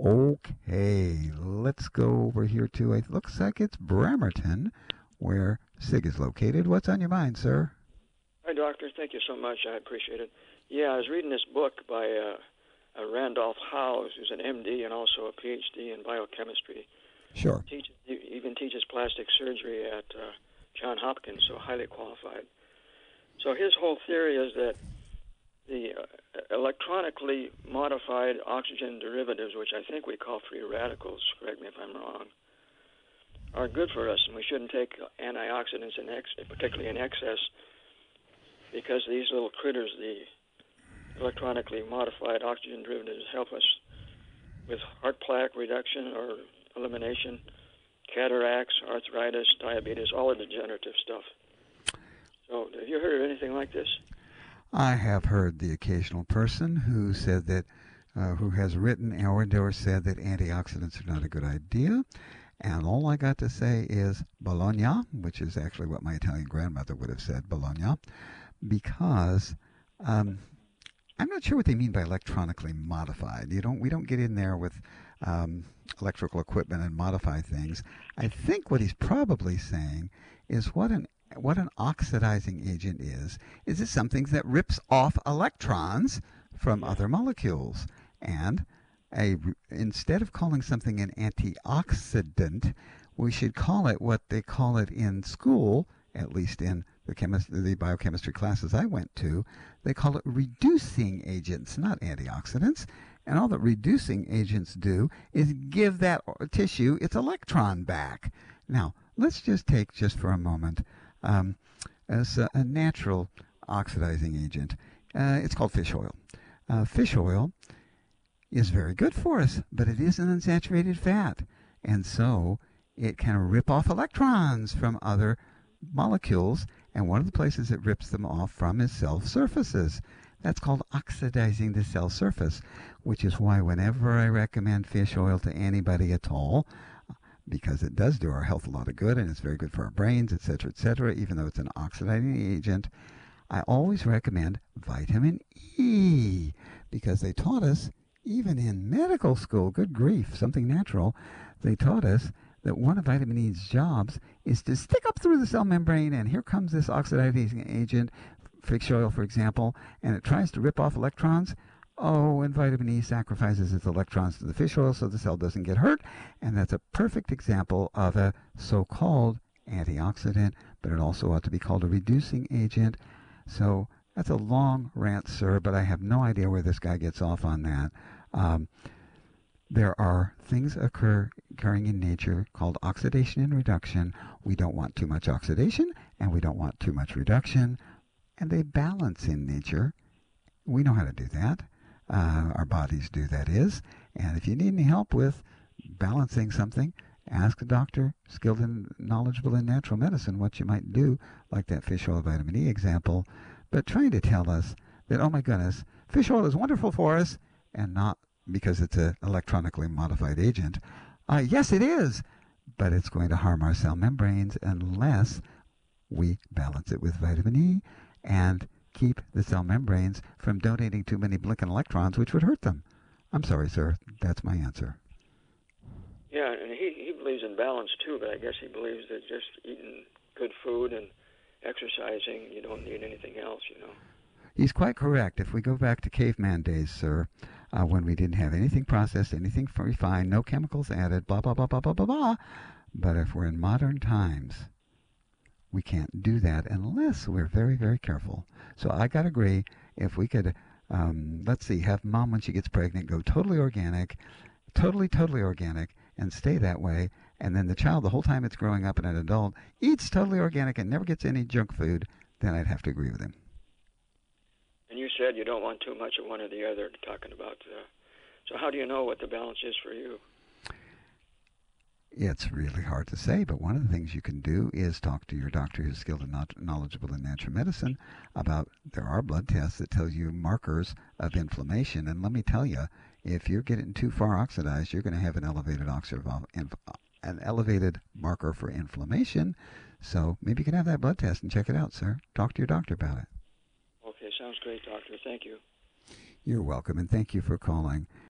Okay, let's go over here to, it looks like it's Bremerton, where Sig is located. What's on your mind, sir? Hi, Doctor. Thank you so much. I appreciate it. Yeah, I was reading this book by Randolph House, who's an MD and also a PhD in biochemistry. Sure. He even teaches plastic surgery at Johns Hopkins, so highly qualified. So his whole theory is that the electronically modified oxygen derivatives, which I think we call free radicals, correct me if I'm wrong, are good for us, and we shouldn't take antioxidants, particularly in excess, because these little critters, the electronically modified oxygen derivatives, help us with heart plaque reduction or elimination, cataracts, arthritis, diabetes, all the degenerative stuff. So have you heard of anything like this? I have heard the occasional person who said that, who has written or said that antioxidants are not a good idea. And all I got to say is Bologna, which is actually what my Italian grandmother would have said, Bologna, because I'm not sure what they mean by electronically modified. We don't get in there with electrical equipment and modify things. I think what he's probably saying is what an oxidizing agent is it something that rips off electrons from other molecules. And instead of calling something an antioxidant, we should call it what they call it in school, at least in the biochemistry classes I went to. They call it reducing agents, not antioxidants. And all that reducing agents do is give that tissue its electron back. Now, let's just take, just for a moment, as a natural oxidizing agent. It's called fish oil. Fish oil is very good for us, but it is an unsaturated fat. And so it can rip off electrons from other molecules, and one of the places it rips them off from is cell surfaces. That's called oxidizing the cell surface, which is why whenever I recommend fish oil to anybody at all, because it does do our health a lot of good and it's very good for our brains, etc., even though it's an oxidizing agent, I always recommend vitamin E, because they taught us, even in medical school, good grief, something natural, they taught us that one of vitamin E's jobs is to stick up through the cell membrane, and here comes this oxidizing agent, fish oil, for example, and it tries to rip off electrons. Oh, and vitamin E sacrifices its electrons to the fish oil so the cell doesn't get hurt, and that's a perfect example of a so-called antioxidant, but it also ought to be called a reducing agent. So that's a long rant, sir, but I have no idea where this guy gets off on that. There are things occurring in nature called oxidation and reduction. We don't want too much oxidation, and we don't want too much reduction, and they balance in nature. We know how to do that. Our bodies do, that is. And if you need any help with balancing something, ask a doctor skilled and knowledgeable in natural medicine what you might do, like that fish oil vitamin E example. But trying to tell us that, oh my goodness, fish oil is wonderful for us, and not because it's an electronically modified agent. Yes, it is, but it's going to harm our cell membranes unless we balance it with vitamin E and keep the cell membranes from donating too many blinking electrons, which would hurt them. I'm sorry, sir. That's my answer. Yeah, and he believes in balance too, but I guess he believes that just eating good food and exercising, you don't need anything else, He's quite correct. If we go back to caveman days, sir, when we didn't have anything processed, anything refined, no chemicals added, blah, blah, blah, blah, blah, blah, blah. But if we're in modern times, we can't do that unless we're very, very careful. So I got to agree, if we could, let's see, have mom when she gets pregnant go totally organic, totally organic, and stay that way, and then the child, the whole time it's growing up and an adult, eats totally organic and never gets any junk food, then I'd have to agree with him. And you said you don't want too much of one or the other, talking about, so how do you know what the balance is for you? It's really hard to say, but one of the things you can do is talk to your doctor who's skilled and knowledgeable in natural medicine about, there are blood tests that tell you markers of inflammation. And let me tell you, if you're getting too far oxidized, you're going to have an elevated marker for inflammation. So maybe you can have that blood test and check it out, sir. Talk to your doctor about it. Okay, sounds great, doctor. Thank you. You're welcome, and thank you for calling.